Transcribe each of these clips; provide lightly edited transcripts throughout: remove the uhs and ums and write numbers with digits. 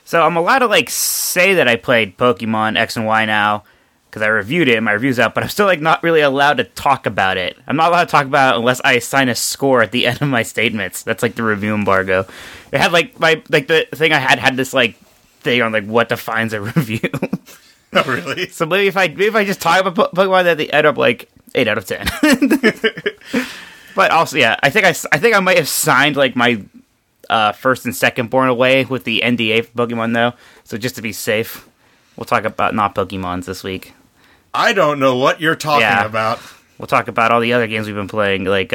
So I'm allowed to, like, say that I played Pokemon X and Y now, because I reviewed it and my review's out, but I'm still, like, not really allowed to talk about it. I'm not allowed to talk about it unless I assign a score at the end of my statements. That's, like, the review embargo. It had, like, the thing I had this, like, thing on, like, what defines a review. Oh, really? So maybe if I just talk about Pokemon at the end of, like, 8 out of 10. But also, yeah, I think I might have signed, like, my first and second born away with the NDA for Pokemon, though. So just to be safe, we'll talk about not Pokemons this week. I don't know what you're talking about. We'll talk about all the other games we've been playing, like,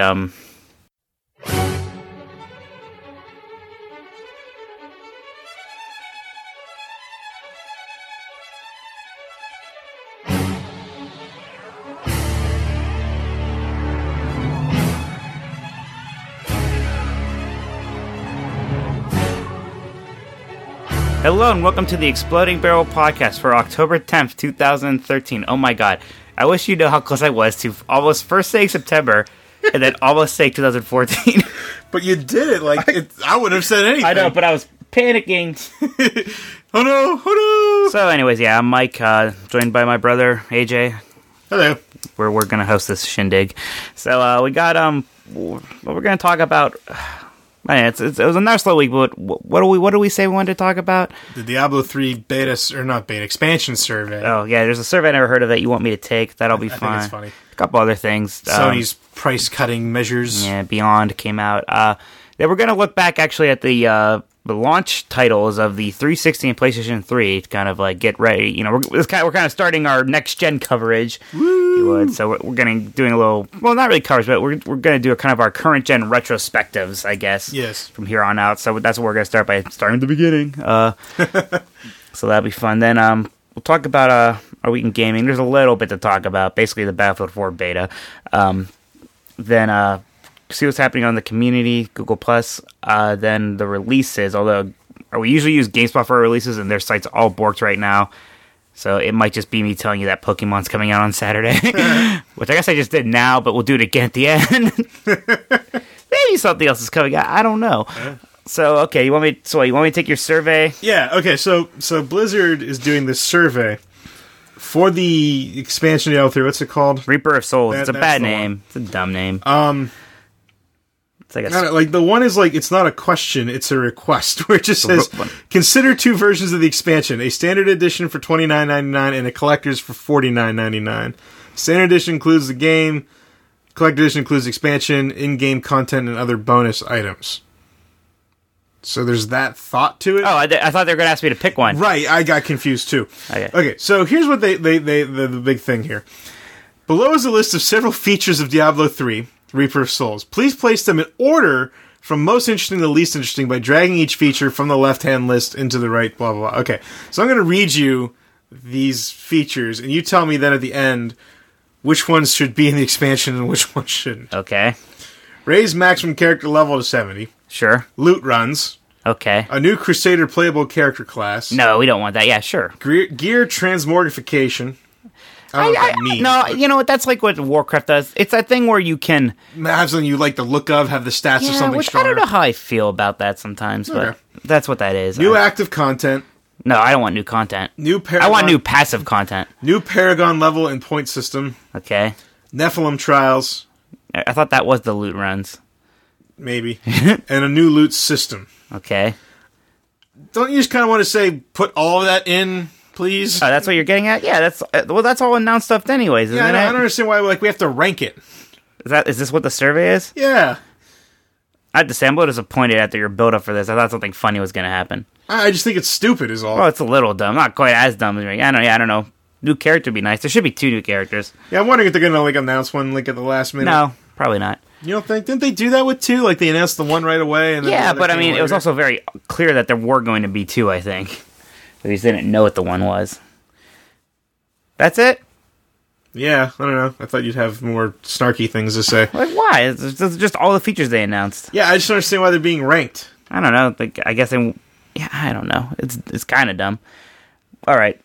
Hello and welcome to the Exploding Barrel Podcast for October 10th, 2013. Oh my god. I wish you know how close I was to almost first saying September and then almost saying 2014. But you did it I wouldn't have said anything. I know, but I was panicking. Oh no. So anyways, yeah, I'm Mike, joined by my brother, AJ. Hello. We're going to host this shindig. So we got, what we're going to talk about... Man, it was a nice little week, but what do we say we wanted to talk about? The Diablo 3 expansion survey. Oh, yeah, there's a survey I never heard of that you want me to take. That'll be fun. I think it's funny. A couple other things. Sony's price-cutting measures. Yeah, Beyond came out. We're going to look back, actually, at the launch titles of the 360 and PlayStation 3 to kind of, like, get ready. You know, we're kind of starting our next-gen coverage. Woo! You would. So we're going to doing a little, well, not really coverage, but we're going to do a kind of our current-gen retrospectives, I guess. Yes. From here on out. So that's what we're going to start by starting at the beginning. So that'll be fun. Then we'll talk about our week in gaming. There's a little bit to talk about. Basically, the Battlefield 4 beta. Then see what's happening on the community, Google+. Then the releases, although we usually use GameSpot for our releases, and their site's all borked right now. So it might just be me telling you that Pokemon's coming out on Saturday. Which I guess I just did now, but we'll do it again at the end. Maybe something else is coming out. I don't know. So, okay, you want me to take your survey? Yeah, okay, so Blizzard is doing this survey for the expansion of Diablo 3. What's it called? Reaper of Souls. It's a bad name. It's a dumb name. It's like the one is like, it's not a question, it's a request, where it just says, consider two versions of the expansion, a standard edition for $29.99 and a collector's for $49.99. Standard edition includes the game, collector edition includes expansion, in-game content, and other bonus items. So there's that thought to it. Oh, I thought they were going to ask me to pick one. Right, I got confused too. Okay, so here's what the big thing here. Below is a list of several features of Diablo 3, Reaper of Souls. Please place them in order from most interesting to least interesting by dragging each feature from the left-hand list into the right, blah, blah, blah. Okay, so I'm going to read you these features, and you tell me then at the end which ones should be in the expansion and which ones shouldn't. Okay. Raise maximum character level to 70. Sure. Loot runs. Okay. A new Crusader playable character class. No, we don't want that. Yeah, sure. Gear transmortification. I don't know what that means. No, you know what? That's like what Warcraft does. It's that thing where you can have something you like the look of, have the stats of something stronger. I don't know how I feel about that sometimes, but that's what that is. New active content. No, I don't want new content. New Paragon. I want new passive content. New Paragon level and point system. Okay. Nephilim trials. I thought that was the loot runs. Maybe. And a new loot system. Okay. Don't you just kind of want to say, put all of that in, please? Oh, that's what you're getting at? Yeah, that's all announced stuff anyways, isn't it? I don't understand why we have to rank it. Is this what the survey is? Yeah. I have to say, I'm a little disappointed after your build-up for this. I thought something funny was going to happen. I just think it's stupid is all. Well, it's a little dumb. Not quite as dumb as me. I don't know. New character would be nice. There should be 2 new characters. Yeah, I'm wondering if they're going to announce one at the last minute. No, probably not. You don't think? Didn't they do that with 2? They announced the one right away? And then yeah, but I mean, it was also very clear that there were going to be 2, I think. They just didn't know what the one was. That's it? Yeah, I don't know. I thought you'd have more snarky things to say. Like, why? It's just all the features they announced. Yeah, I just don't understand why they're being ranked. I don't know. I guess I don't know. It's kind of dumb. All right.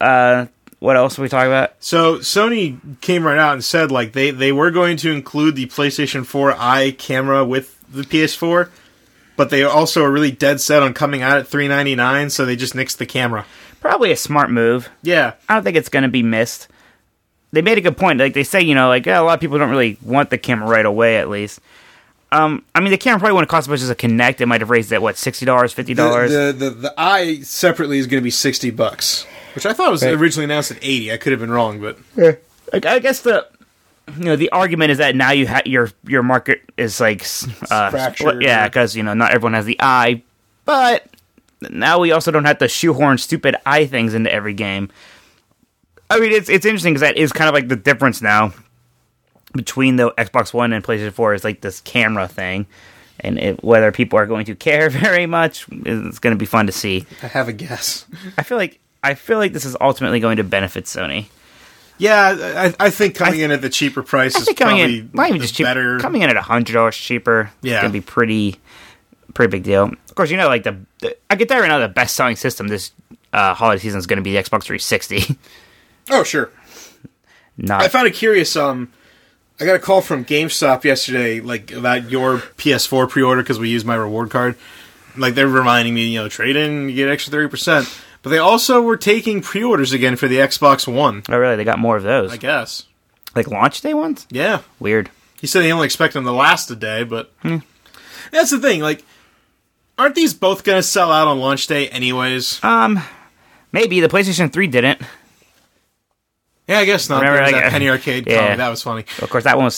What else are we talking about? So Sony came right out and said they were going to include the PlayStation 4 Eye camera with the PS4, but they also are really dead set on coming out at $399, so they just nixed the camera. Probably a smart move. Yeah. I don't think it's going to be missed. They made a good point. Like they say, a lot of people don't really want the camera right away, at least. I mean, the camera probably wouldn't cost as much as a Kinect. It might have raised it, $60, $50? The eye separately is going to be $60, which I thought was originally announced at $80. I could have been wrong, but... Yeah. I guess the argument is that now your market is like... fractured. Yeah, because, not everyone has the eye, but... Now we also don't have to shoehorn stupid eye things into every game. I mean, it's interesting because that is kind of like the difference now between the Xbox One and PlayStation 4 is like this camera thing. And whether people are going to care very much, it's going to be fun to see. I have a guess. I feel like this is ultimately going to benefit Sony. Yeah, I think coming in at the cheaper price is probably not even just better. Coming in at $100 cheaper is going to be pretty big deal. Of course, I can tell you right now the best selling system this holiday season is going to be the Xbox 360. Oh, sure. I found it curious. I got a call from GameStop yesterday, about your PS4 pre-order because we used my reward card. They're reminding me, trade in, you get extra 30%. But they also were taking pre-orders again for the Xbox One. Oh, really? They got more of those? I guess. Like launch day ones? Yeah. Weird. He said they only expect them to last a day, but that's the thing. Aren't these both going to sell out on launch day anyways? Maybe. The PlayStation 3 didn't. Yeah, I guess not. Remember that Penny Arcade comic? That was funny. Of course, that one was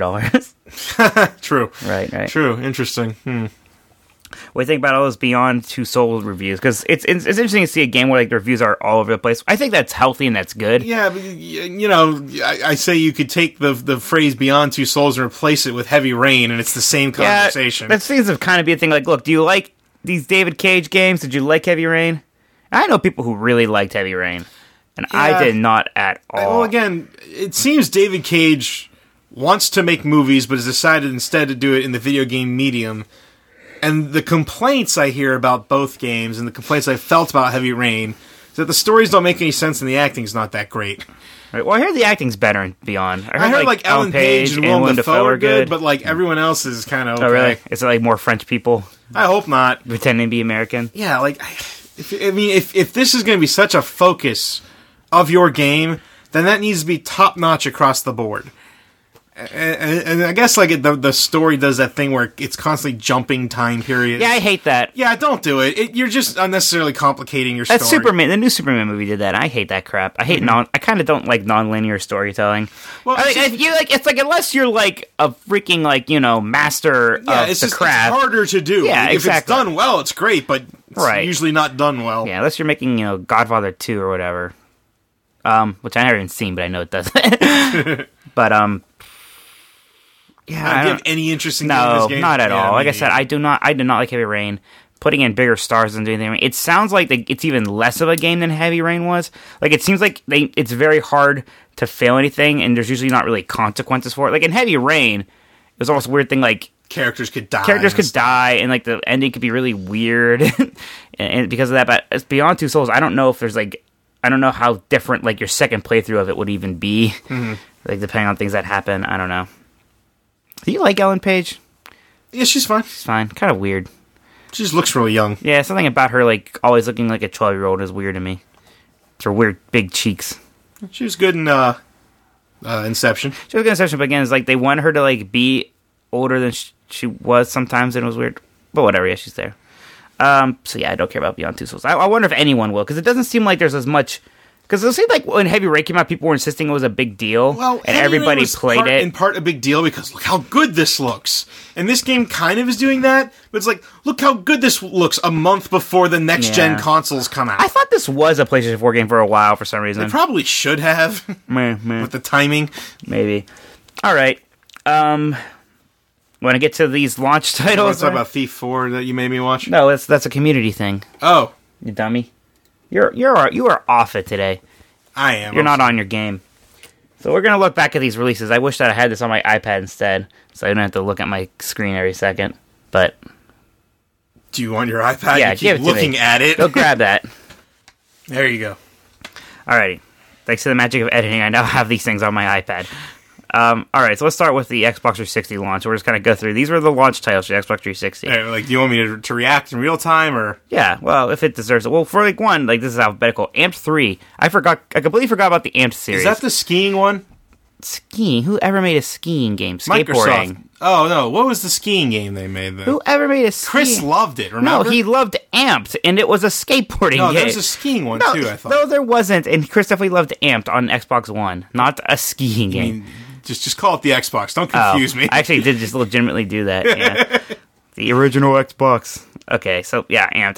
$600. True. Right. True. Interesting. What do you think about all those Beyond Two Souls reviews? Because it's interesting to see a game where the reviews are all over the place. I think that's healthy and that's good. Yeah, but, I say you could take the phrase Beyond Two Souls and replace it with Heavy Rain, and it's the same conversation. That seems to kind of be a thing. Look, do you like these David Cage games? Did you like Heavy Rain? I know people who really liked Heavy Rain, and I did not at all. Well, again, it seems David Cage wants to make movies, but has decided instead to do it in the video game medium. And the complaints I hear about both games, and the complaints I felt about Heavy Rain, is that the stories don't make any sense and the acting's not that great. Right, well, I hear the acting's better in Beyond. I heard Ellen Page and Willem Dafoe are good, but everyone else is kind of okay. Oh, really? Is it more French people? I hope not. Pretending to be American? Yeah, if this is going to be such a focus of your game, then that needs to be top-notch across the board. And I guess the story does that thing where it's constantly jumping time periods. Yeah, I hate that. Yeah, don't do it. You're just unnecessarily complicating your story. That's Superman. The new Superman movie did that. I hate that crap. I hate I kind of don't like non-linear storytelling. Well, it's unless you're a freaking master of the craft. It's harder to do. Yeah, if exactly. it's done well, it's great, but it's usually not done well. Yeah, unless you're making Godfather 2 or whatever, which I haven't seen, but I know it does. But yeah, I don't have any interesting game in this game. Not at all. Like I said, I do not like Heavy Rain. Putting in bigger stars doesn't do anything. It sounds like it's even less of a game than Heavy Rain was. It seems like it's very hard to fail anything, and there's usually not really consequences for it. In Heavy Rain, it was almost a weird thing. Characters could die. And the ending could be really weird, and because of that. But as Beyond Two Souls, I don't know if there's I don't know how different your second playthrough of it would even be. Mm-hmm. Depending on things that happen, I don't know. Do you like Ellen Page? Yeah, she's fine. She's fine. Kind of weird. She just looks really young. Yeah, something about her, always looking like a 12-year-old is weird to me. It's her weird big cheeks. She was good in Inception. She was good in Inception, but again, it's they wanted her to be older than she was sometimes, and it was weird. But whatever, yeah, she's there. So yeah, I don't care about Beyond Two Souls. I wonder if anyone will, because it doesn't seem like there's as much... Because it seemed like when Heavy Rain came out, people were insisting it was a big deal, and everybody played it. In part a big deal because look how good this looks. And this game kind of is doing that, but it's look how good this looks a month before the next-gen consoles come out. I thought this was a PlayStation 4 game for a while for some reason. It probably should have, with the timing. Maybe. All right. Want to get to these launch titles? You want to talk about Thief 4 that you made me watch? No, that's a community thing. Oh. You dummy. You are off it today. I am. You're not on your game. So we're going to look back at these releases. I wish that I had this on my iPad instead, so I don't have to look at my screen every second. But do you want your iPad? Yeah, you keep looking at it. Go grab that. There you go. Alrighty. Thanks to the magic of editing, I now have these things on my iPad. All right, so let's start with the Xbox 360 launch. We're just kind of go through. These were the launch titles for the Xbox 360. Hey, like, do you want me to react in real time, or? Yeah, well, if it deserves it. Well, for like one, like this is alphabetical. Amped 3. I completely forgot about the Amped series. Is that the skiing one? Skiing? Who ever made a skiing game? Skateboarding. Microsoft. Oh, no. What was the skiing game they made then? Who ever made a skiing? Chris loved it, remember? No, he loved Amped, and it was a skateboarding No, game. there was a skiing one, too, I thought. No, there wasn't, and Chris definitely loved Amped on Xbox One, not a skiing I game. mean, just call it the Xbox. Don't confuse me. I actually did just legitimately do that, yeah. The original Xbox. Okay, so, yeah, Amped.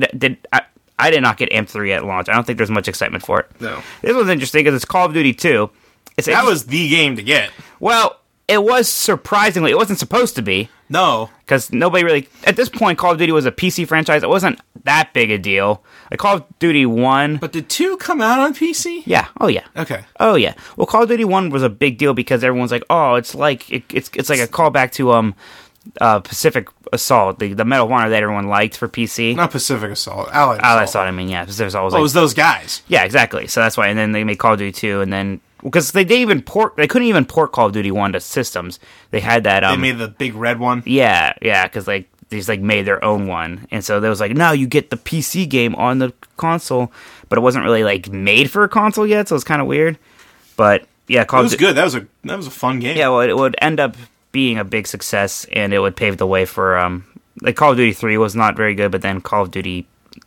I did not get Amped 3 at launch. I don't think there's much excitement for it. No. This one's interesting because it's Call of Duty 2. That was the game to get. Well, it was surprisingly. It wasn't supposed to be. No. Because nobody really... At this point, Call of Duty was a PC franchise. It wasn't that big a deal. Like, Call of Duty 1... But did 2 come out on PC? Yeah. Oh, yeah. Okay. Oh, yeah. Well, Call of Duty 1 was a big deal because everyone's like, oh, it's like... It's like a callback to Pacific Assault, the Medal of Honor that everyone liked for PC. Not Pacific Assault. Allied Assault, I mean, yeah. Pacific Assault was it was those guys. Yeah, exactly. So that's why. And then they made Call of Duty 2, and then... Because they couldn't even port Call of Duty 1 to systems. They had that... They made the big red one? Yeah, because they just made their own one. And so there was like, no, you get the PC game on the console, but it wasn't really made for a console yet, so it's kind of weird. But yeah, It was good. That was a fun game. Yeah, well, it would end up being a big success, and it would pave the way for... Call of Duty 3 was not very good, but then Call of Duty...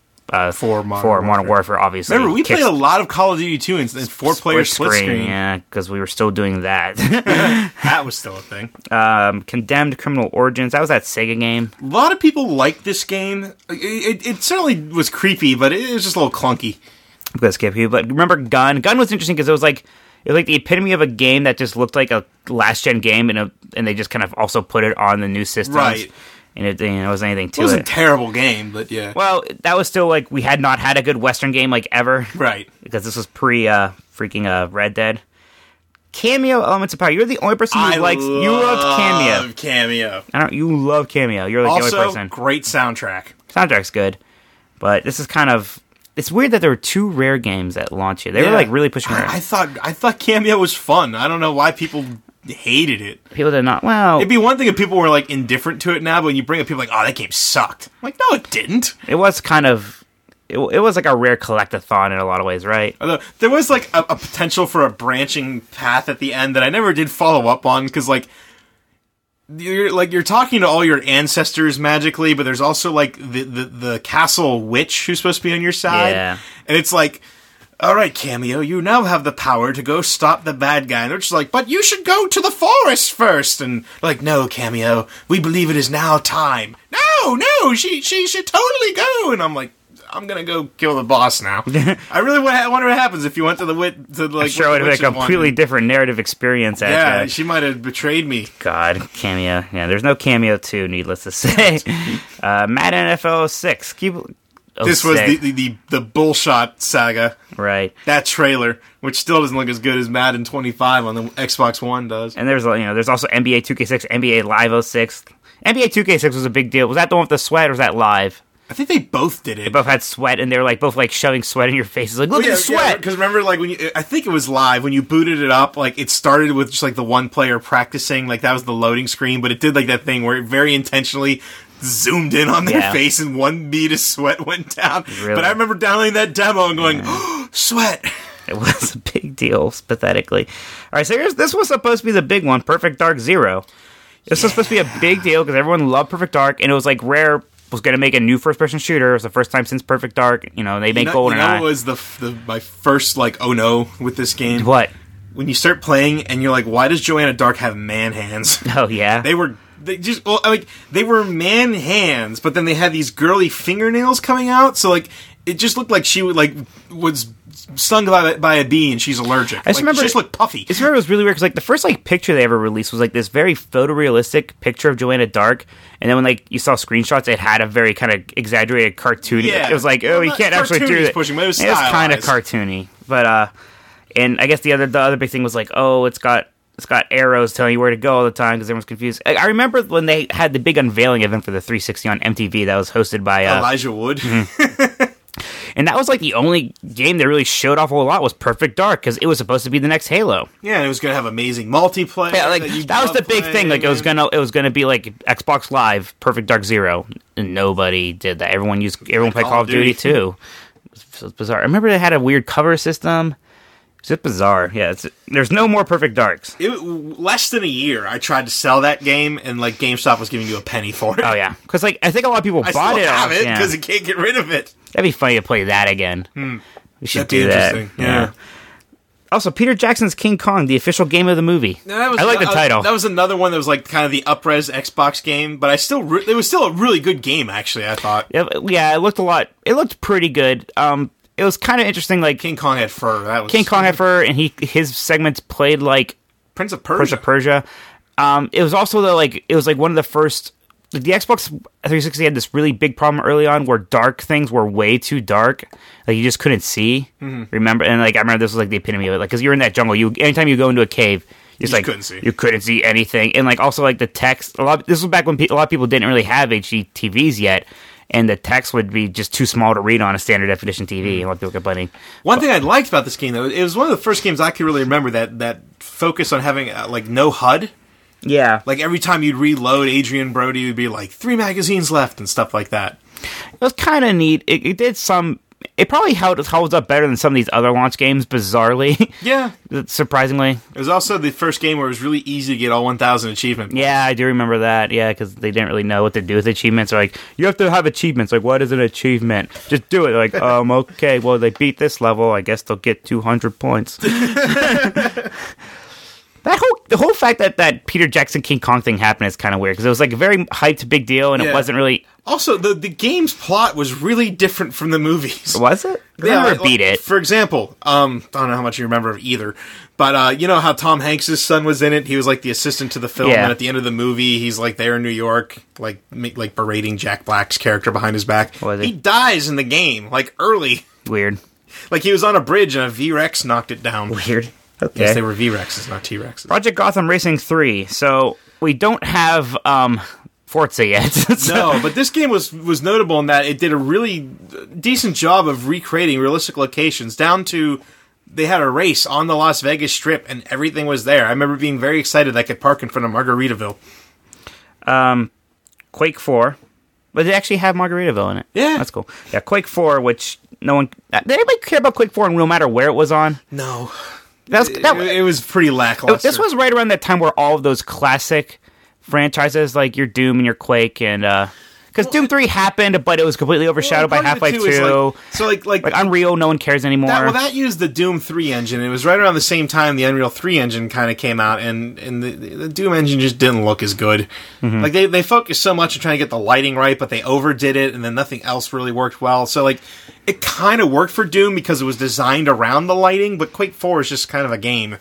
for Modern Warfare, obviously. Remember, we played a lot of Call of Duty 2 in 4-player split screen. Yeah, because we were still doing that. That was still a thing. Condemned Criminal Origins. That was that Sega game. A lot of people liked this game. It certainly was creepy, but it was just a little clunky. I'm going to skip you. But remember Gun? Gun was interesting because it was like the epitome of a game that just looked like a last-gen game, and they just kind of also put it on the new systems. Right. And it wasn't anything to it. It was a terrible game, but yeah. Well, that was still we had not had a good Western game ever. Right. Because this was pre freaking Red Dead. Cameo Elements of Power. You're the only person who likes. You loved Cameo. Cameo. You love Cameo. You're like the only person. Great soundtrack. Soundtrack's good, but this is kind of. It's weird that there were 2 Rare games at launch here. They were really pushing Rare. I thought Cameo was fun. I don't know why people hated it. People did not. Well, it'd be one thing if people were indifferent to it now, but when you bring up people oh, that game sucked. I'm like, no, it didn't. It was kind of. It was like a Rare collectathon in a lot of ways, right? Although there was a potential for a branching path at the end that I never did follow up on because you're talking to all your ancestors magically, but there's also the castle witch who's supposed to be on your side, yeah. And it's all right, Cameo, you now have the power to go stop the bad guy. And they're just but you should go to the forest first. And no, Cameo, we believe it is now time. No, she should totally go. And I'm I'm gonna go kill the boss now. I really wonder what happens if you went to the I'm sure it would have been a completely different narrative experience. Yeah, she might have betrayed me. God, Cameo. Yeah, there's no Cameo 2, needless to say. Madden NFL 6. This was the bullshot saga. Right. That trailer, which still doesn't look as good as Madden 25 on the Xbox One does. And there's also NBA 2K6, NBA Live 06. NBA 2K6 was a big deal. Was that the one with the sweat, or was that Live? I think they both did it. They both had sweat, and they were both shoving sweat in your faces. Look at the sweat! Because remember, when I think it was Live, when you booted it up, it started with just the one player practicing, that was the loading screen, but it did that thing where it very intentionally zoomed in on their face and one bead of sweat went down. Really? But I remember downloading that demo and going, oh, sweat! It was a big deal, pathetically. Alright, so this was supposed to be the big one, Perfect Dark Zero. This was supposed to be a big deal because everyone loved Perfect Dark, and it was Rare was going to make a new first-person shooter. It was the first time since Perfect Dark. They made GoldenEye. What was my first, oh no, with this game? What? When you start playing and you're why does Joanna Dark have man hands? Oh, yeah? They were man hands, but then they had these girly fingernails coming out, so it just looked like she would was stung by a bee and she's allergic. I just remember she just looked puffy. I just remember it was really weird because the first picture they ever released was this very photorealistic picture of Joanna Dark, and then when you saw screenshots, it had a very kind of exaggerated cartoony. Yeah. It was you can't actually do it. Pushing, but it was kind of cartoony, but and I guess the other big thing was it's got arrows telling you where to go all the time because everyone's confused. I remember when they had the big unveiling event for the 360 on MTV that was hosted by Elijah Wood. Mm-hmm. And that was like the only game that really showed off a whole lot was Perfect Dark, because it was supposed to be the next Halo. Yeah, and it was going to have amazing multiplayer. Yeah, like that was the big thing. Like it was gonna be like Xbox Live, Perfect Dark Zero, and nobody did that. Everyone played Call of Duty too. It was bizarre. I remember they had a weird cover system. It's just bizarre. Yeah, there's no more Perfect Darks. Less than a year, I tried to sell that game, and like GameStop was giving you a penny for it. Oh yeah, because like I think a lot of people bought it. I have it because you can't get rid of it. That'd be funny to play that again. We should do that. Yeah. Also, Peter Jackson's King Kong, the official game of the movie. I like the title. That was another one that was like kind of the up-res Xbox game, but it was still a really good game. Actually, I thought. Yeah, it looked a lot. It looked pretty good. It was kind of interesting. Like King Kong had fur. King Kong had fur, and his segments played like Prince of Persia. It was also it was like one of the first. Like the Xbox 360 had this really big problem early on where dark things were way too dark. Like you just couldn't see. Mm-hmm. Remember? And like I remember this was like the epitome of it. Like because you're in that jungle, anytime you go into a cave, you couldn't see anything. And like also like the text. This was back when a lot of people didn't really have HD TVs yet. And the text would be just too small to read on a standard definition TV, and a lot of people complaining. One thing I liked about this game, though, it was one of the first games I could really remember that focus on having like no HUD. Yeah, like every time you'd reload, Adrian Brody would be like 3 magazines left and stuff like that. It was kind of neat. It did some. It probably holds up better than some of these other launch games, bizarrely. Yeah. Surprisingly. It was also the first game where it was really easy to get all 1,000 achievements. Yeah, I do remember that. Yeah, because they didn't really know what to do with achievements. They're like, you have to have achievements. Like, what is an achievement? Just do it. Like, okay, well, they beat this level. I guess they'll get 200 points. The whole fact that Peter Jackson King Kong thing happened is kind of weird, because it was like a very hyped big deal, and it wasn't really... Also, the game's plot was really different from the movies. Was it? Yeah, beat it. For example, I don't know how much you remember of either, but you know how Tom Hanks' son was in it? He was like the assistant to the film, and at the end of the movie, he's like there in New York, like berating Jack Black's character behind his back. He dies in the game, like early. Weird. Like he was on a bridge and a V-Rex knocked it down. Weird. Okay. Yes, they were V-Rexes, not T-Rexes. Project Gotham Racing 3. So we don't have Forza yet. No, but this game was notable in that it did a really decent job of recreating realistic locations, down to they had a race on the Las Vegas Strip and everything was there. I remember being very excited I could park in front of Margaritaville. Quake 4. But they actually have Margaritaville in it. Yeah. That's cool. Yeah, Quake 4, which no one... Did anybody care about Quake 4 no matter where it was on? No. It was pretty lackluster. This was right around that time where all of those classic franchises, like your Doom and your Quake, and because Doom 3 happened, but it was completely overshadowed by Half-Life 2. Like Unreal, no one cares anymore. That used the Doom 3 engine. It was right around the same time the Unreal 3 engine kind of came out, and the Doom engine just didn't look as good. Mm-hmm. Like they focused so much on trying to get the lighting right, but they overdid it, and then nothing else really worked well. So like it kind of worked for Doom because it was designed around the lighting, but Quake 4 is just kind of a game.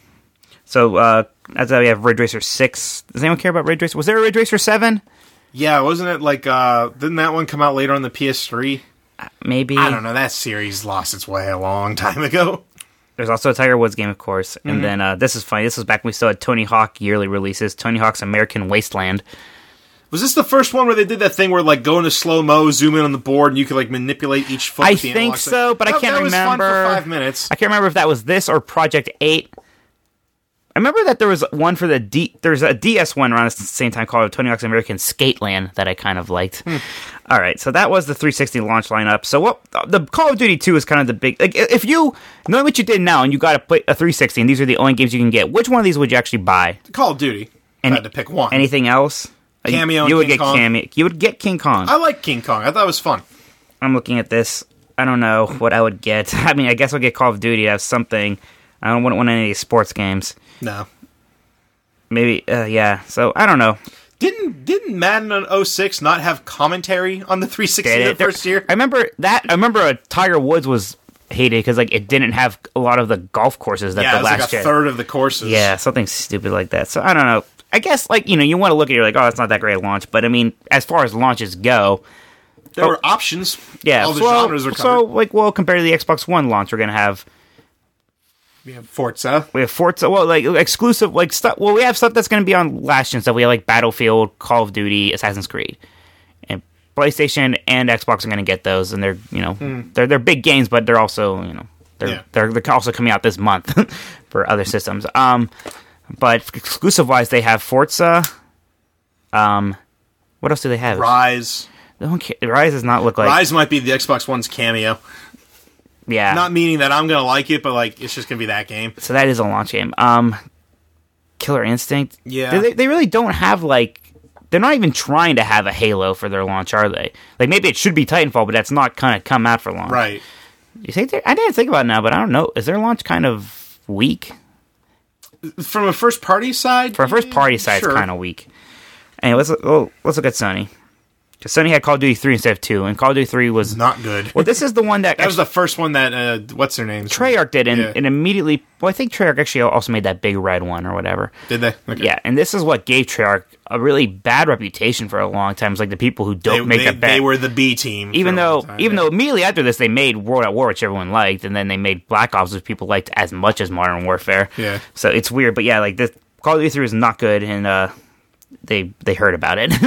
So that's how we have Ridge Racer 6. Does anyone care about Ridge Racer? Was there a Ridge Racer 7? Yeah, wasn't it like, didn't that one come out later on the PS3? Maybe. I don't know, that series lost its way a long time ago. There's also a Tiger Woods game, of course. And then, this is funny, this was back when we still had Tony Hawk yearly releases, Tony Hawk's American Wasteland. Was this the first one where they did that thing where, like, go into slow-mo, zoom in on the board, and you could, like, manipulate each foot? I think so, but I can't remember. That was fun for 5 minutes. I can't remember if that was this or Project 8. I remember that there was one for there's a DS one around the same time called Tony Hawk's American Skateland that I kind of liked. All right, so that was the 360 launch lineup. So what the Call of Duty 2 is kind of the big... Like, if you know what you did now and you got to play a 360 and these are the only games you can get, which one of these would you actually buy? Call of Duty. I had to pick one. Anything else? Cameo you would King get Kong. Cameo. You would get King Kong. I like King Kong. I thought it was fun. I'm looking at this. I don't know what I would get. I mean, I guess I'll get Call of Duty to have something. I wouldn't want any of these sports games. No. Maybe, yeah. So, I don't know. Didn't Madden on 06 not have commentary on the 360 the first year? I remember Tiger Woods was hated because like it didn't have a lot of the golf courses that the last it was like a third of the courses. Yeah, something stupid like that. So, I don't know. I guess, like, you want to look at it, you're like, oh, it's not that great a launch. But, I mean, as far as launches go... There were options. Yeah. All the genres are covered. So, like, well, compared to the Xbox One launch, we're going to have... We have Forza. Well, like, exclusive, like, stuff... Well, we have stuff that's going to be on last gen stuff. We have, like, Battlefield, Call of Duty, Assassin's Creed. And PlayStation and Xbox are going to get those, and they're they're big games, but they're also they're also coming out this month for other systems. But exclusive wise, they have Forza. What else do they have? Rise. Rise does not look like... Rise might be the Xbox One's cameo. Yeah. Not meaning that I'm going to like it, but like it's just going to be that game. So that is a launch game. Killer Instinct. Yeah. They really don't have like... They're not even trying to have a Halo for their launch, are they? Like maybe it should be Titanfall, but that's not kind of come out for launch. Right. You think I didn't think about it now, but I don't know. Is their launch kind of weak? From a first party side? For a first party side, sure. It's kind of weak. Anyway, let's look at Sony. Because Sony had Call of Duty 3 instead of 2, and Call of Duty 3 was... Not good. Well, this is the one that... That was the first one that, what's their name? Treyarch did, and immediately... Well, I think Treyarch actually also made that big red one or whatever. Did they? Okay. Yeah, and this is what gave Treyarch a really bad reputation for a long time. It's like the people who don't make a bad... They were the B team. Even though immediately after this, they made World at War, which everyone liked, and then they made Black Ops, which people liked as much as Modern Warfare. Yeah. So it's weird, but yeah, like this Call of Duty 3 is not good, and they heard about it.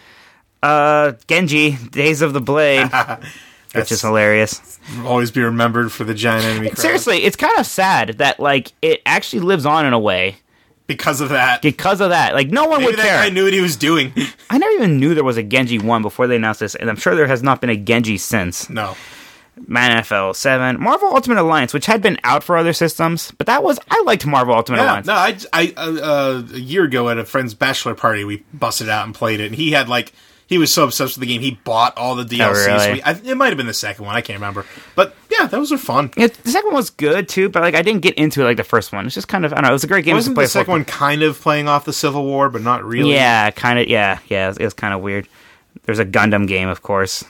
Genji, Days of the Blade, which is hilarious. Always be remembered for the giant enemy crowd. Seriously, it's kind of sad that like it actually lives on in a way because of that. Like no one would care. That guy knew what he was doing. I never even knew there was a Genji 1 before they announced this, and I'm sure there has not been a Genji since. No. Man NFL 7, Marvel Ultimate Alliance, which had been out for other systems, but I liked Marvel Ultimate Alliance. No, I a year ago at a friend's bachelor party, we busted out and played it, and he was so obsessed with the game, he bought all the DLC. Oh, really? So it might have been the second one, I can't remember. But yeah, those were fun. Yeah, the second one was good too, but like I didn't get into it like the first one. It's just kind of, I don't know, it was a great game. Wasn't the second one kind of playing off the Civil War, but not really? Yeah, kind of, yeah, it was kind of weird. There's a Gundam game, of course.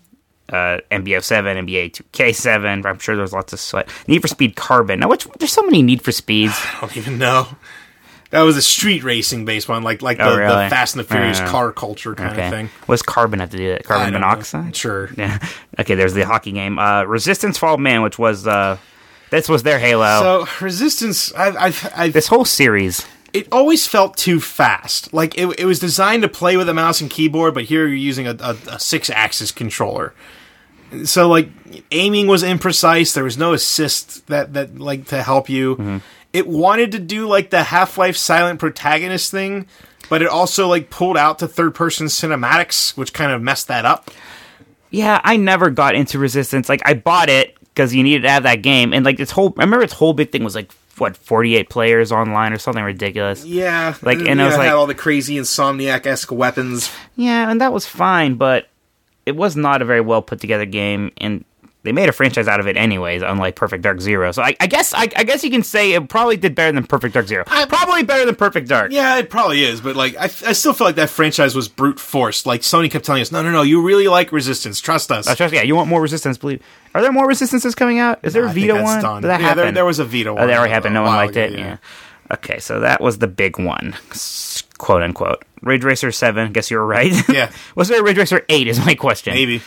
NBA 7, NBA 2K7. I'm sure there's lots of sweat. Need for Speed Carbon. Now, there's so many Need for Speeds. I don't even know. That was a street racing based one, like the Fast and the Furious car culture kind of thing. What does Carbon have to do with it? Carbon monoxide? Sure. Yeah. Okay, there's the hockey game. Resistance Fall of Man, which was this was their Halo. So Resistance, I've this whole series. It always felt too fast. Like it was designed to play with a mouse and keyboard, but here you're using a 6-axis controller. So like aiming was imprecise. There was no assist that like to help you. Mm-hmm. It wanted to do like the Half-Life silent protagonist thing, but it also like pulled out to third-person cinematics, which kind of messed that up. Yeah, I never got into Resistance. Like I bought it because you needed to have that game, and like I remember its whole big thing was like 48 players online or something ridiculous. Yeah, like and it was like had all the crazy Insomniac-esque weapons. Yeah, and that was fine, but it was not a very well put together game, and they made a franchise out of it anyways, unlike Perfect Dark Zero. So I guess you can say it probably did better than Perfect Dark Zero. Probably better than Perfect Dark. Yeah, it probably is, but like I still feel like that franchise was brute forced. Like Sony kept telling us, no, you really like Resistance, trust us. Yeah, you want more Resistance, believe. Are there more Resistances coming out? Is there a Vita one? Done. Did that happen? There was a Vita one. Oh, that already happened. No one liked it. Yeah. Okay, so that was the big one, quote unquote. Ridge Racer 7. Guess you were right. Yeah. Was there a Ridge Racer 8? Is my question. Maybe.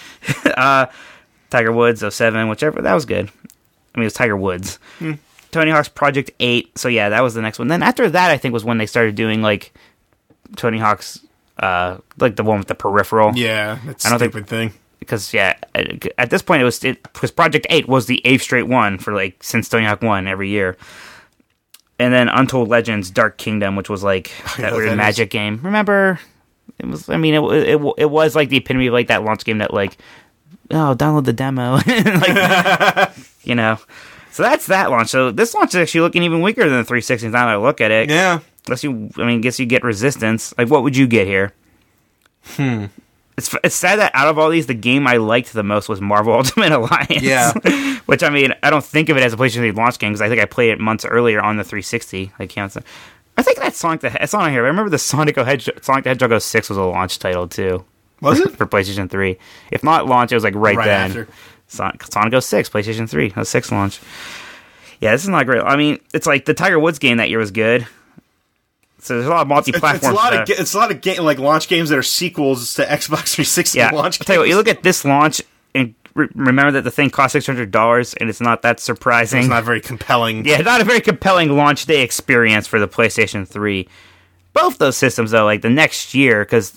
Tiger Woods 07, whichever. That was good. I mean, it was Tiger Woods. Tony Hawk's Project 8. So yeah, that was the next one. Then after that, I think was when they started doing like Tony Hawk's, like the one with the peripheral. Yeah, that's a stupid thing. Because yeah, at this point because Project 8 was the 8th straight one for like since Tony Hawk 1 every year. And then Untold Legends Dark Kingdom, which was like that weird magic game. Remember? It was. I mean, it was like the epitome of like that launch game that like, oh, download the demo, like, you know. So that's that launch. So this launch is actually looking even weaker than the 360. Now that I look at it, yeah. Guess you get Resistance. Like, what would you get here? It's sad that out of all these, the game I liked the most was Marvel Ultimate Alliance. Yeah. Which, I mean, I don't think of it as a PlayStation 3 launch game, because I think I played it months earlier on the 360. Like, I think that's Sonic it's on here. I remember the Sonic the Hedgehog 06 was a launch title, too. Was it? For PlayStation 3. If not launch, it was like right then. After. Sonic 06, PlayStation 3. 06 launch. Yeah, this is not great. I mean, it's like the Tiger Woods game that year was good. So there's a lot of multi-platform stuff. It's a lot of like launch games that are sequels to Xbox 360 launch games. I'll tell you what, you look at this launch and remember that the thing cost $600 and it's not that surprising. It's not very compelling. Yeah, not a very compelling launch day experience for the PlayStation 3. Both those systems, though, like the next year, because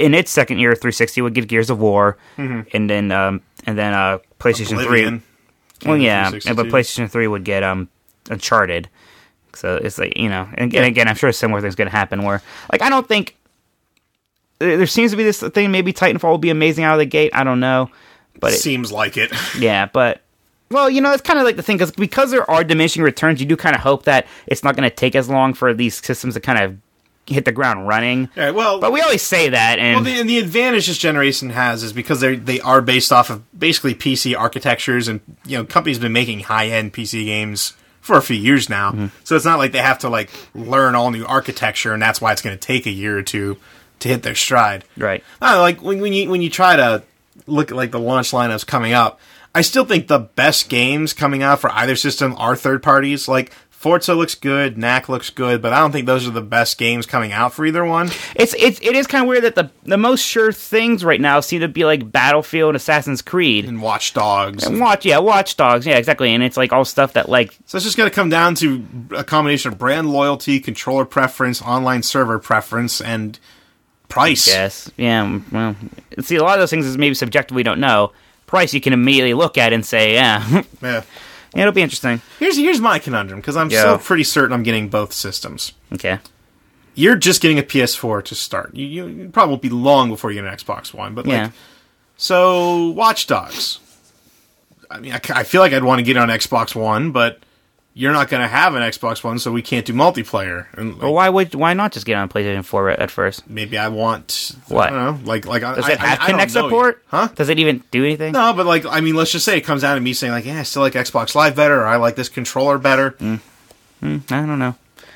in its second year, 360 would get Gears of War, and then PlayStation Oblivion. 3. Well, yeah, 360 but too. PlayStation 3 would get Uncharted. So it's like, and again, I'm sure a similar thing's going to happen where, like, I don't think there seems to be this thing. Maybe Titanfall will be amazing out of the gate. I don't know, but Seems like it. yeah, but. Well, it's kind of like the thing, because there are diminishing returns, you do kind of hope that it's not going to take as long for these systems to kind of hit the ground running. Yeah, well, But we always say that, and the advantage this generation has is because they are based off of basically PC architectures, and companies have been making high-end PC games for a few years now. So it's not like they have to like learn all new architecture, and that's why it's going to take a year or two to hit their stride. right. I don't know, like when you try to look at like the launch lineups coming up, I still think the best games coming out for either system are third parties. Like Forza looks good, Knack looks good, but I don't think those are the best games coming out for either one. It is kind of weird that the most sure things right now seem to be like Battlefield and Assassin's Creed. And Watch Dogs. And Watch Dogs, yeah, exactly. And it's like all stuff that like So it's just going to come down to a combination of brand loyalty, controller preference, online server preference, and price. yes, yeah. Well, see, a lot of those things is maybe subjective. We don't know. Price you can immediately look at and say, yeah, Yeah. it'll be interesting. Here's my conundrum, because I'm still pretty certain I'm getting both systems. Okay. You're just getting a PS4 to start. You probably won't be long before you get an Xbox One. But Yeah. So Watch Dogs. I mean, I feel like I'd want to get it on Xbox One, but you're not going to have an Xbox One, so we can't do multiplayer. And Well, why not just get on PlayStation 4 at first? maybe I want What? I don't know, like Does it have I don't Connect know support? yet. Huh? Does it even do anything? No, but like, I mean, let's just say it comes down to me saying like, I still like Xbox Live better, or I like this controller better. I don't know.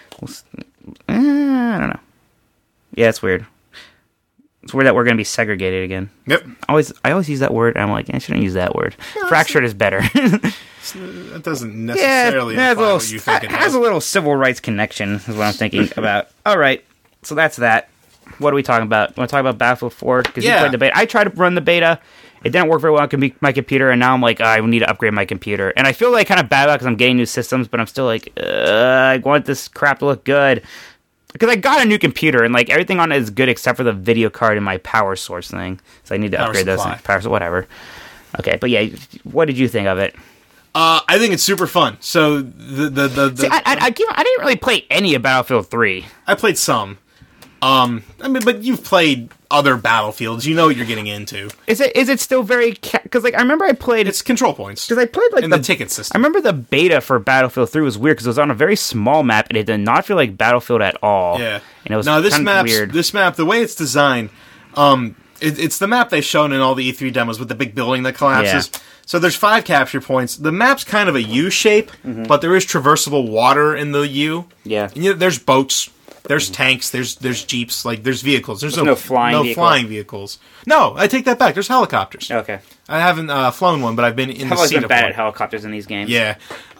I don't know. Yeah, it's weird. It's weird that we're going to be segregated again. Yep, I always use that word. And I'm like, I shouldn't use that word. Fractured is better. that doesn't necessarily yeah, imply what you think it has does. a little civil rights connection. Is what I'm thinking about. All right, so that's that. What are we talking about? Want to talk about Battlefield 4? Because you Yeah. played the beta. I tried to run the beta. It didn't work very well on my computer, and now I'm like, I need to upgrade my computer. And I feel like kind of bad about because I'm getting new systems, but I'm still like, I want this crap to look good. Because I got a new computer, and like everything on it is good except for the video card and my power source thing. So I need to upgrade those things. Power, whatever. Okay, but yeah, what did you think of it? I think it's super fun. So See, I didn't really play any of Battlefield 3. I played some. I mean, but you've played other Battlefields. You know what you're getting into. Is it still very? Because like I remember I played. It's control points. Because I played like in the ticket system. I remember the beta for Battlefield 3 was weird because it was on a very small map and it did not feel like Battlefield at all. Yeah, and it was no, this kind of map's weird. This map, the way it's designed, it's the map they've shown in all the E3 demos with the big building that collapses. Yeah. So there's 5 capture points. The map's kind of a U shape, but there is traversable water in the U. Yeah. And there's boats. There's tanks. There's jeeps. Like there's vehicles. There's no flying flying vehicles. No, I take that back. There's helicopters. Okay. I haven't flown one, but I've been in I've the always seat been of bad one. at helicopters in these games. Yeah.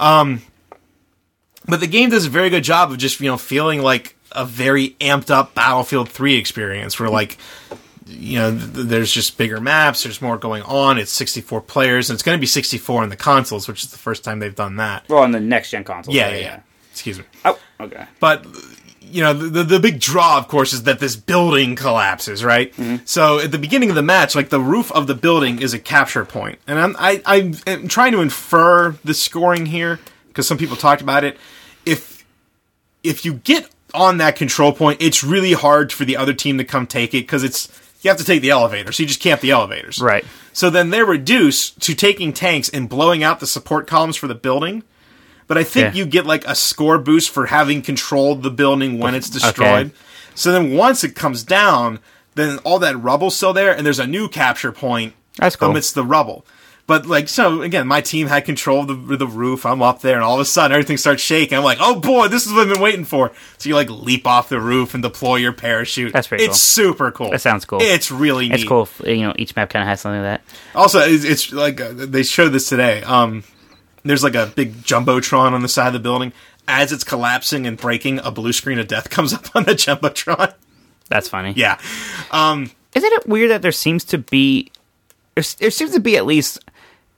But the game does a very good job of just, feeling like a very amped up Battlefield 3 experience where, like, there's just bigger maps, there's more going on, it's 64 players, and it's going to be 64 on the consoles, which is the first time they've done that. Well, on the next gen consoles. Yeah. Excuse me. Oh, okay. But, the big draw, of course, is that this building collapses, right? Mm-hmm. So at the beginning of the match, like, the roof of the building is a capture point. And I'm trying to infer the scoring here, because some people talked about it. If you get on that control point, it's really hard for the other team to come take it, because you have to take the elevator, so you just camp the elevators. Right. So then they're reduced to taking tanks and blowing out the support columns for the building. But I think you get like a score boost for having controlled the building when it's destroyed. Okay. So then once it comes down, then all that rubble's still there, and there's a new capture point That's cool. amidst the rubble. But like, so again, my team had control of the roof. I'm up there, and all of a sudden everything starts shaking. I'm like, oh boy, this is what I've been waiting for. So you like leap off the roof and deploy your parachute. That's pretty It's cool. super cool. That sounds cool. It's really neat. It's cool. Each map kind of has something like that. Also, it's like they showed this today. There's like a big jumbotron on the side of the building. As it's collapsing and breaking, a blue screen of death comes up on the jumbotron. That's funny. Yeah. Isn't it weird that there seems to be at least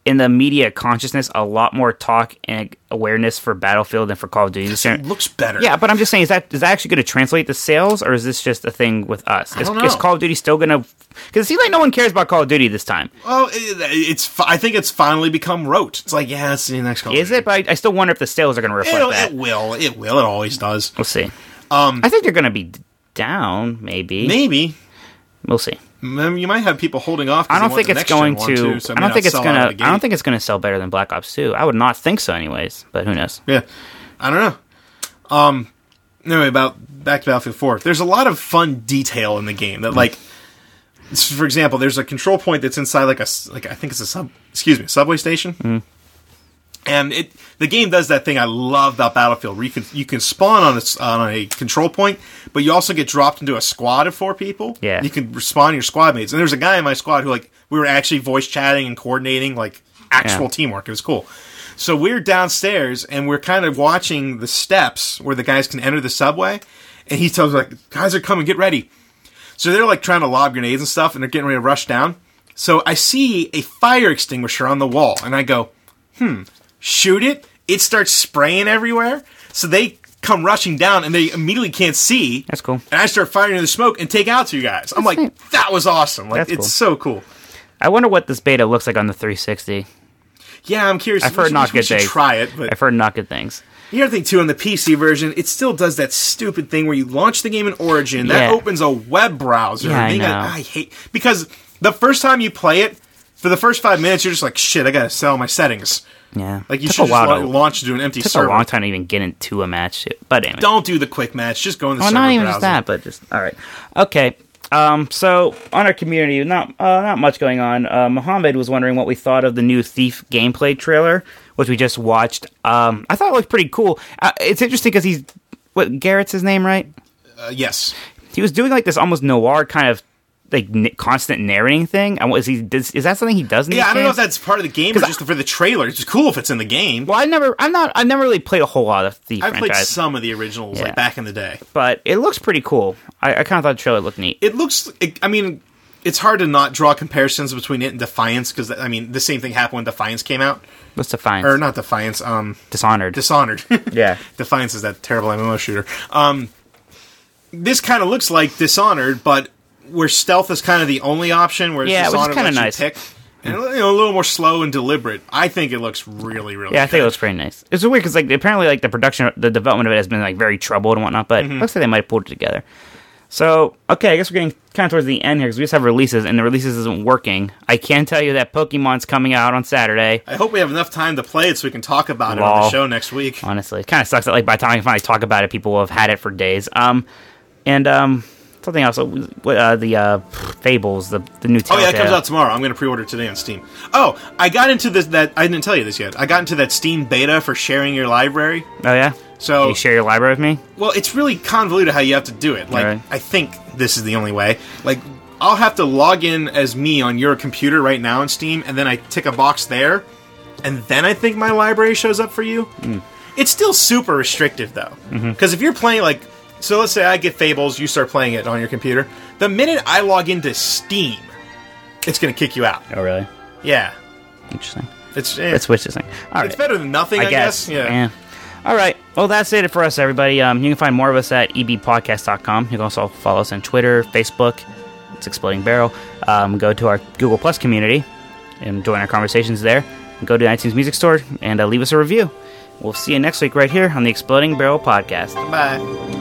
in the media consciousness a lot more talk and awareness for Battlefield than for Call of Duty. It looks better. Yeah, but I'm just saying, is that actually going to translate to sales, or is this just a thing with us? I don't know. Is Call of Duty still going to... Because it seems like no one cares about Call of Duty this time. Well, I think it's finally become rote. It's like, yeah, it's the next Call of Duty. Is it? But I still wonder if the sales are going to reflect that. It will. It always does. We'll see. I think they're going to be down, maybe. Maybe. We'll see. You might have people holding off. I don't think it's going to. I don't think it's going to. I don't think it's going to sell better than Black Ops 2. I would not think so, anyways. But who knows? Yeah, I don't know. Anyway, back to Battlefield 4. There's a lot of fun detail in the game that, like, for example, there's a control point that's inside I think it's a subway station. And the game does that thing I love about Battlefield, where you can spawn on a control point, but you also get dropped into a squad of 4 people. Yeah. You can spawn your squad mates. And there's a guy in my squad who, like, we were actually voice chatting and coordinating, like, actual teamwork. It was cool. So we're downstairs, and we're kind of watching the steps where the guys can enter the subway, and he tells me, like, guys are coming, get ready. So they're, like, trying to lob grenades and stuff, and they're getting ready to rush down. So I see a fire extinguisher on the wall, and I go, shoot it. It starts spraying everywhere. So they come rushing down, and they immediately can't see. That's cool. And I start firing in the smoke and take out 2 guys. I'm like, that was awesome. Like, it's so cool. I wonder what this beta looks like on the 360. Yeah, I'm curious. I've heard not good things. Try it, but I've heard not good things. The other thing, too, on the PC version, it still does that stupid thing where you launch the game in Origin. That opens a web browser. Yeah, I know. I hate... Because the first time you play it, for the first 5 minutes, you're just like, shit, I gotta sell my settings. Yeah. Like, you should just launch to an empty server. It took a long time to even get into a match. But anyway. Don't do the quick match. Just go in the server not even browser. just that, but just... All right. Okay. So, on our community, not much going on. Mohammed was wondering what we thought of the new Thief gameplay trailer, which we just watched. I thought it looked pretty cool. It's interesting because he's... Garrett's his name, right? Yes. He was doing, like, this almost noir kind of, like, constant narrating thing. And is that something he does in I don't games? know if that's part of the game or just for the trailer. It's cool if it's in the game. Well, I've never really played a whole lot of Thief I've franchise. played some of the originals, like, back in the day. But it looks pretty cool. I kind of thought the trailer looked neat. It looks... I mean, it's hard to not draw comparisons between it and Defiance, because, I mean, the same thing happened when Defiance came out. What's Defiance? Or not Defiance, Dishonored. Dishonored. Yeah. Defiance is that terrible MMO shooter. This kind of looks like Dishonored, but where stealth is kind of the only option, whereas Dishonored which is lets you pick. And a little more slow and deliberate. I think it looks really, really good. I think it looks pretty nice. It's weird because, like, apparently, like, the development of it has been, like, very troubled and whatnot, but it looks like they might have pulled it together. So, okay, I guess we're getting kind of towards the end here because we just have releases, and the releases isn't working. I can tell you that Pokemon's coming out on Saturday. I hope we have enough time to play it so we can talk about it on the show next week. Honestly, it kind of sucks that, like, by the time I finally talk about it, people will have had it for days. Something else, the Fables, the new Telltale. Oh yeah, it comes out tomorrow. I'm going to pre-order today on Steam. Oh, I got into I didn't tell you this yet. I got into that Steam beta for sharing your library. Oh yeah? So can you share your library with me? Well, it's really convoluted how you have to do it. Like, right. I think this is the only way. Like, I'll have to log in as me on your computer right now in Steam, and then I tick a box there, and then I think my library shows up for you. It's still super restrictive, though. Because if you're playing, like... So let's say I get Fables, you start playing it on your computer. The minute I log into Steam, it's going to kick you out. Oh, really? Yeah. Interesting. Let's switch this thing. All right. It's better than nothing, I guess. Yeah. All right. Well, that's it for us, everybody. You can find more of us at ebpodcast.com. You can also follow us on Twitter, Facebook. It's Exploding Barrel. Go to our Google Plus community and join our conversations there. And go to the iTunes Music Store and leave us a review. We'll see you next week right here on the Exploding Barrel Podcast. Bye.